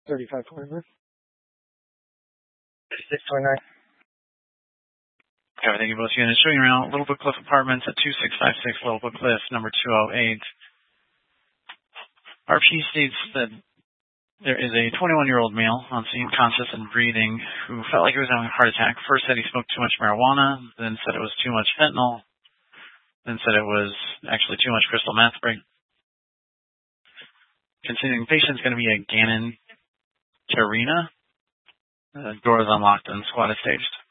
3529. 3629. Okay, thank you both units. Showing around Little Book Cliff Apartments at 2656 Little Book Cliff, number 208. RP states that there is a 21-year-old male on scene, conscious and breathing, who felt like he was having a heart attack. First said he smoked too much marijuana, then said it was too much fentanyl, then said it was actually too much crystal meth. Continuing patient is going to be a Gannon Karina. The door is unlocked and squad is staged.